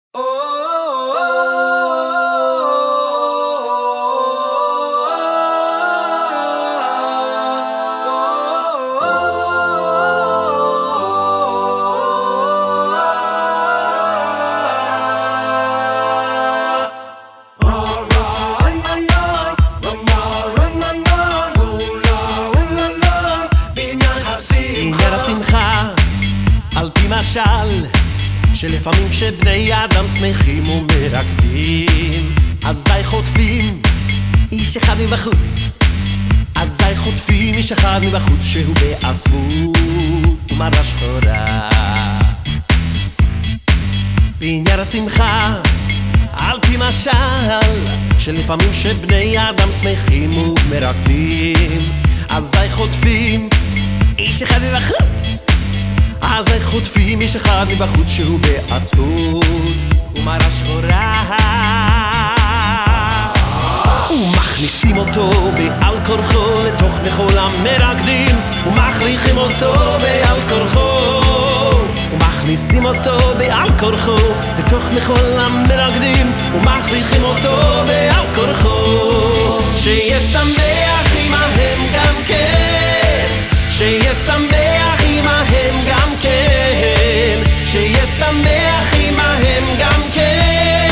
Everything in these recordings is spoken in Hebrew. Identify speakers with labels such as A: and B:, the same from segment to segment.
A: על פי משל שלפעמים כשבני אדם שמחים ומרקדים אזי חוטפים איש אחד מבחוץ, אזי חוטפים איש אחד מבחוץ שהוא בעצמו ומראה שחורה. בעניין השמחה על פי משל שלפעמים כשבני אדם שמחים ומרקדים אזי חוטפים איש אחד מבחוץ, אז איך חוטפים איש אחד מבחוץ שהוא בעצבות ומראה שחורה ומכניסים אותו בעל כורחו לתוך מחול המרקדים ומכריחים אותו בעל כורחו ומכניסים אותו בעל כורחו לתוך מחול המרקדים ומכריחים אותו בעל כורחו שישמח עמהם גם כן, שישמח עמהם גם כן, שישמח עמהם גם כן.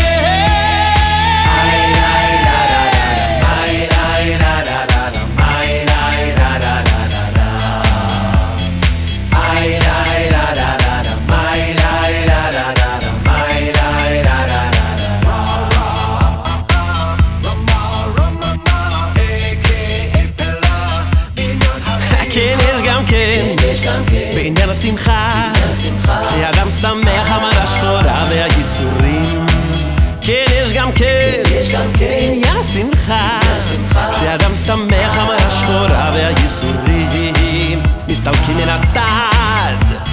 A: בעניין השמחה כשאדם שמח המראה שחורה והייסורים כן יש גם כן בעניין השמחה כשאדם שמח המראה שחורה והייסורים מסתלקים מן הצד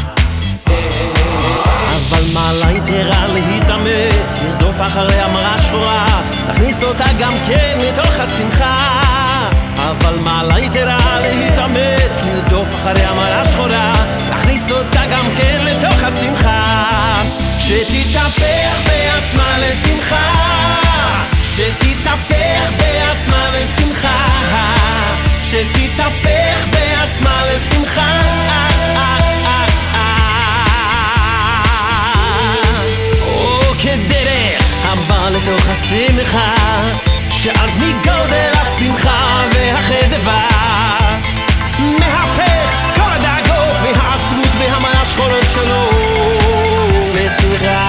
A: אבל מעלה יתרה להתאמץ לרדוף אחרי המראה שחורה להכניס אותה גם כן לתוך השמחה אבל מעלה יתרה להתאמץ לרדוף אחרי המראה שחורה להכניס אותה גם כן לתוך השמחה שתתהפך בעצמה לשמחה שתתהפך בעצמה לשמחה שתתהפך בעצמה לשמחה או כדרך הבא לתוך השמחה שאז מגודל השמחה והחדווה מהפך כל הדאגות והעצבות והמראה שחורות שלו לשמחה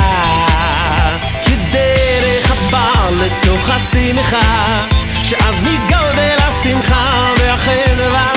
A: כדרך הבא לתוך השמחה שאז מגודל השמחה והחדווה